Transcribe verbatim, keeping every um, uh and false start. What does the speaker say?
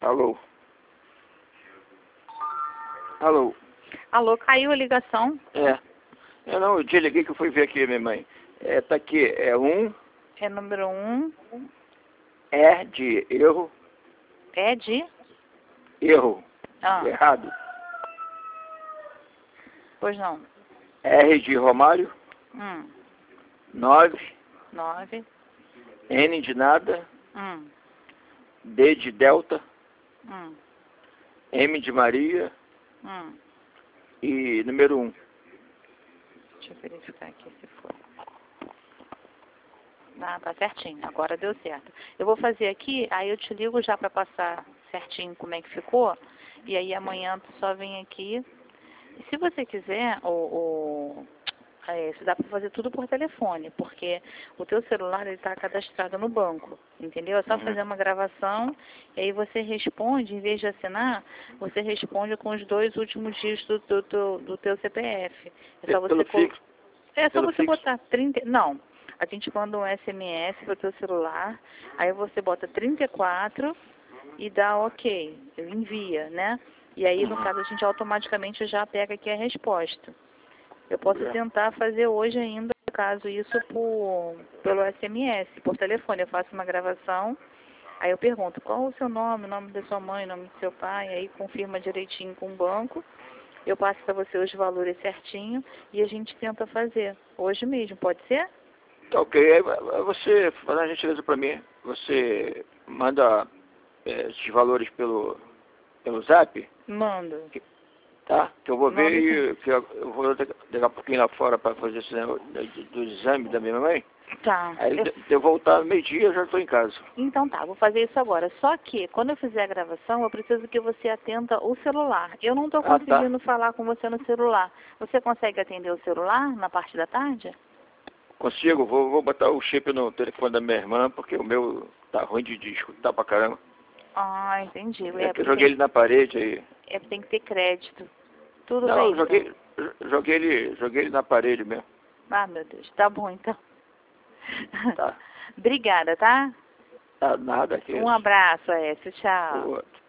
Alô? Alô? Alô, caiu a ligação? É. Eu não, eu te liguei que eu fui ver aqui, minha mãe. É, tá aqui, é um, É número um. é de erro, É de? erro, Ah, errado. pois não. R de Romário, Hum. nove, Nove. N de nada, Hum. D de Delta, Hum. M de Maria Hum. e número um. Deixa eu verificar aqui se foi. Ah, tá certinho. Agora deu certo. Eu vou fazer aqui, aí eu te ligo já para passar certinho como é que ficou. E aí amanhã tu só vem aqui. E se você quiser, o, o, é, dá para fazer tudo por telefone, porque o teu celular ele está cadastrado no banco, entendeu? É só Uhum. fazer uma gravação e aí você responde, em vez de assinar, você responde com os dois últimos dígitos do, do, do, do teu C P F. É só você Pelo col- fixo. é só Pelo você fixo. botar trinta. Não. A gente manda um S M S para o teu celular, aí você bota trinta e quatro e dá ok, envia, né? E aí, no caso, a gente automaticamente já pega aqui a resposta. Eu posso É. tentar fazer hoje ainda, caso isso, por, pelo S M S, por telefone. Eu faço uma gravação, aí eu pergunto qual o seu nome, o nome da sua mãe, o nome do seu pai, aí confirma direitinho com o banco. Eu passo para você os valores certinho e a gente tenta fazer. Hoje mesmo, pode ser? Tá ok. Aí você, faz uma gentileza pra mim. Você manda é, esses valores pelo, pelo zap, Mando. que- tá? Que eu vou ver Mando sim. e que eu, eu vou daqui daqui a pouquinho lá fora para fazer esse negócio do, do exame da minha mãe. Tá. Aí Eu- de de eu voltar meio-dia eu já estou em casa. Então tá, vou fazer isso agora. Só que, quando eu fizer a gravação, eu preciso que você atenda o celular. Eu não estou Ah, tá. conseguindo falar com você no celular. Você consegue atender o celular na parte da tarde? Consigo, vou, vou botar o chip no telefone da minha irmã, porque o meu tá ruim de, de escutar pra caramba. Ah, entendi. É É que eu porque joguei tem, ele na parede aí. é, tem que ter crédito. Tudo Não, bem, eu então. joguei, joguei ele, joguei ele na parede mesmo. Ah, meu Deus. Tá bom, então. Tá. Obrigada, tá? Tá nada aqui. Um abraço, Écio. O Tchau. outro.